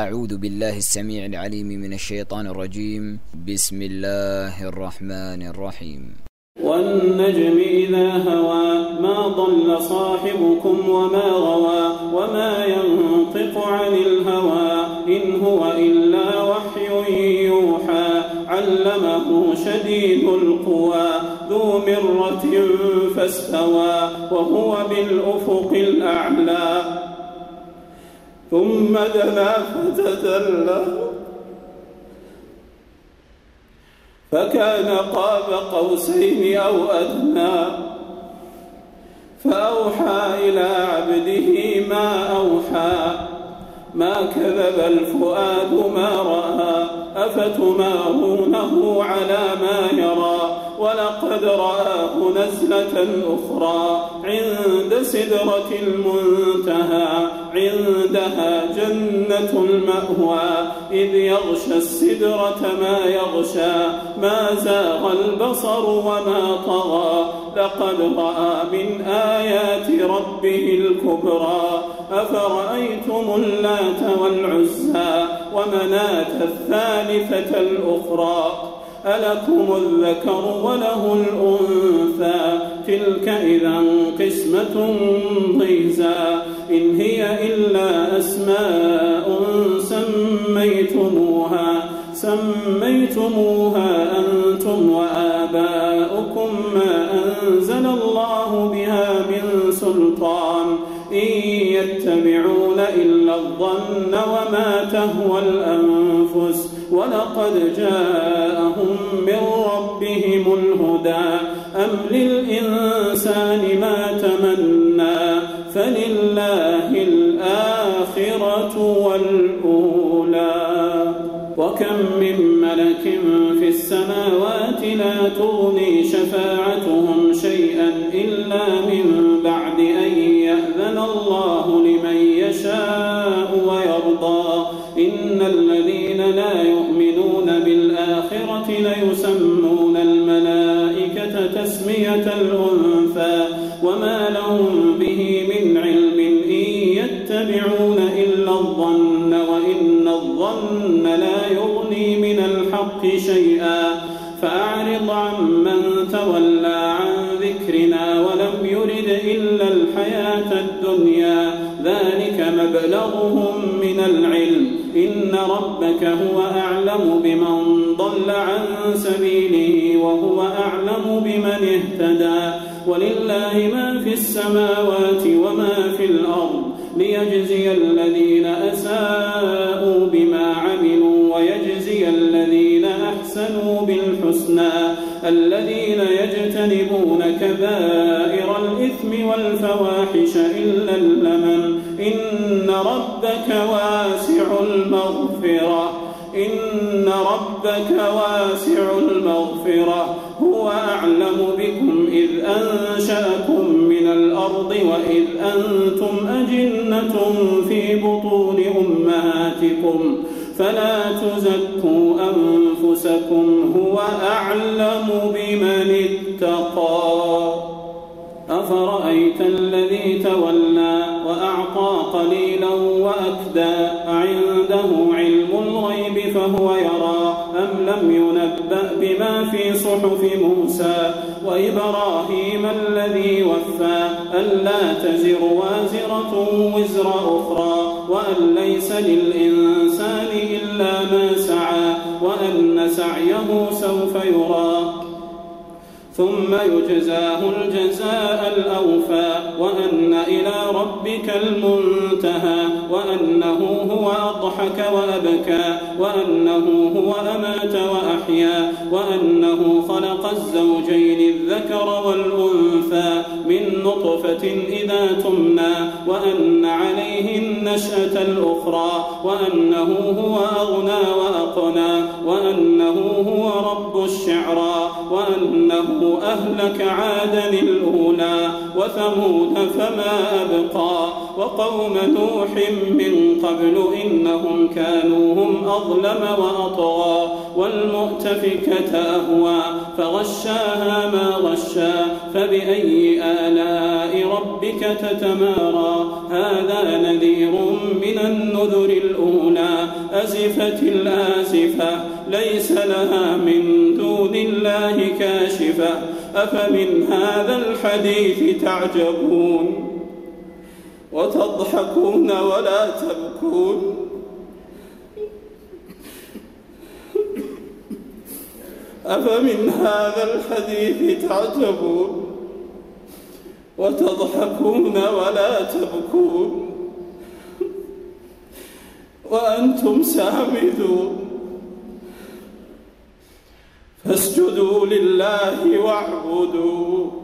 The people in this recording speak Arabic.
أعوذ بالله السميع العليم من الشيطان الرجيم. بسم الله الرحمن الرحيم. والنجم إذا هوى ما ضل صاحبكم وما غوى وما ينطق عن الهوى إن هو إلا وحي يوحى علمه شديد القوى ذو مرة فاستوى وهو بالأفق الأعلى ثم دنا فتدلى فكان قاب قوسين أو أدنى فأوحى إلى عبده ما أوحى ما كذب الفؤاد ما رأى أفتمارونه على ما يرى ولقد رآه نزلة أخرى عند سدرة المنتهى عندها جنة المأوى إذ يغشى السدرة ما يغشى ما زاغ البصر وما طغى لقد رأى من آيات ربه الكبرى أفرأيتم اللات والعزى ومناة الثالثة الأخرى ألكم الذكر وله الأنثى تلك إذا قسمة ضيزى إن هي إلا أسماء سميتموها أنتم وآباؤكم ما أنزل الله بها من سلطان إن يتبعون إلا الظن وما تهوى الأنفس ولقد جاءهم من ربهم الهدى أم للإنسان ما تمنى فلله الآخرة والأولى وكم من ملك في السماوات لا تغني شفاعتهم شيئا إلا من بعد أن يأذن الله لمن يشاء ويرضى إن الذين لا يؤمنون بالآخرة ليسمون الملائكة تسمية الأنثى وما لهم به من علم إن يتبعون إلا الظن وإن الظن لا يغني من الحق شيئا فأعرض عمن تولى عن ذكرنا ولم يرد إلا الحياة الدنيا ذلك مبلغهم من العلم إن ربك هو أعلم بمن ضل عن سبيله وهو أعلم بمن اهتدى ولله ما في السماوات وما في الأرض ليجزي الذين أساءوا بما عملوا ويجزي الذين أحسنوا بالحسنى الذين يجتنبون كبائر الإثم والفواحش إلا اللمم إن ربك واسع المغفرة هو أعلم بكم إذ أنشأكم من الأرض وإذ أنتم أجنة في بطون أمهاتكم فلا تزكوا أنفسكم هو أعلم بمن اتقى أفرأيت الذي تولى وأعطى قليلا وأكدى أعنده علم الغيب فهو يرى أم لم ينبأ بما في صحف موسى وإبراهيم الذي وفى ألا تزر وازرة وزر أخرى وأن ليس للإنسان إلا ما سعى وأن سعيه سوف يرى ثم يجزاه الجزاء الأوفى وأن إلى ربك المنتهى وأنه هو أضحك وأبكى وأنه هو أمات وأحيا وأنه خلق الزوجين الذكر والأنثى من نطفة إذا تمنى وأن عليه النشأة الأخرى وأنه هو أغنى وأقنى وأنه هو رب الشعرى وأنه أهلك عادا الأولى وثمود فما أبقى وقوم نوح من قبل إنهم كانوا هم أظلم وأطغى والمؤتفكة أهوى فغشاها ما غشا فبأي آلاء ربك تتمارى هذا نذير من النذر الأولى أزفت الآزفة ليس لها من دون الله كاشفة أفمن هذا الحديث تعجبون وتضحكون ولا تبكون أفمن هذا الحديث تعجبون وتضحكون ولا تبكون وأنتم سامدون فاسجدوا لله واعبدوا